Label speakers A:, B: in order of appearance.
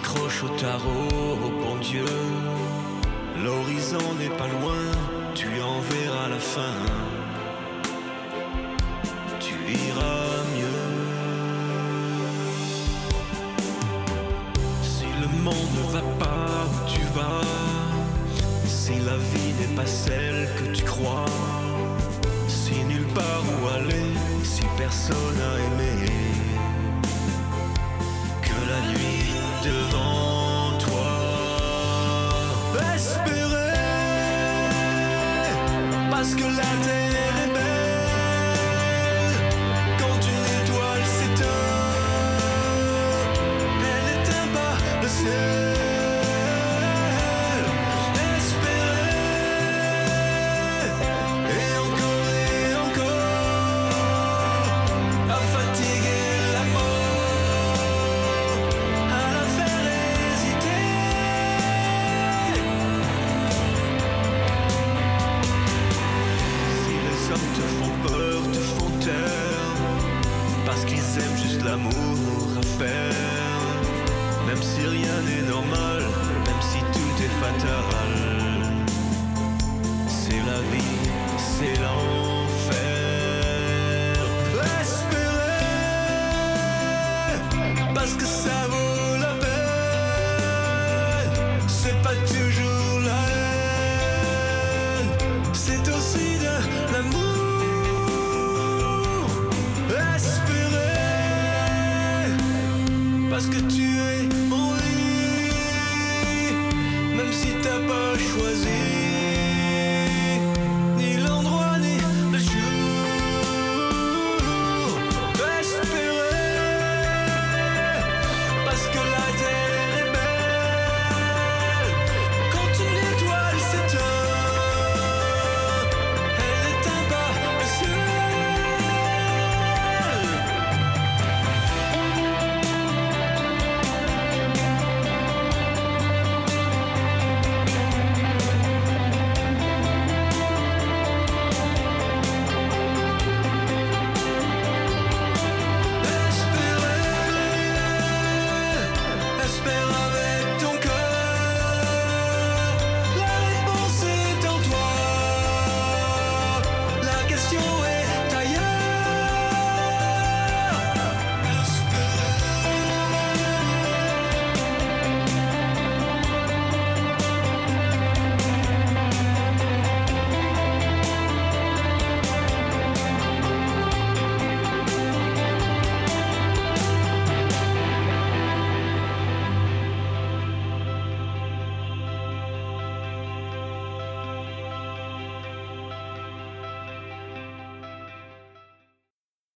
A: Accroche au tarot, au bon Dieu. L'horizon n'est pas loin, tu en verras la fin. Tu iras mieux. Si le monde ne va pas où tu vas, si la vie n'est pas celle que tu crois, si nulle part où aller, si personne n'a aimé, que la nuit devant toi. Espérer, parce que la terre est belle. Quand une étoile s'éteint, elle n'éteint pas le ciel. Parce qu'ils aiment juste l'amour à faire. Même si rien n'est normal, même si tout est fatal, c'est la vie, c'est l'enfer. Espérer, parce que ça vaut la peine. C'est pas toujours la haine, c'est aussi de l'amour. Parce que tu es en vie, même si t'as pas choisi.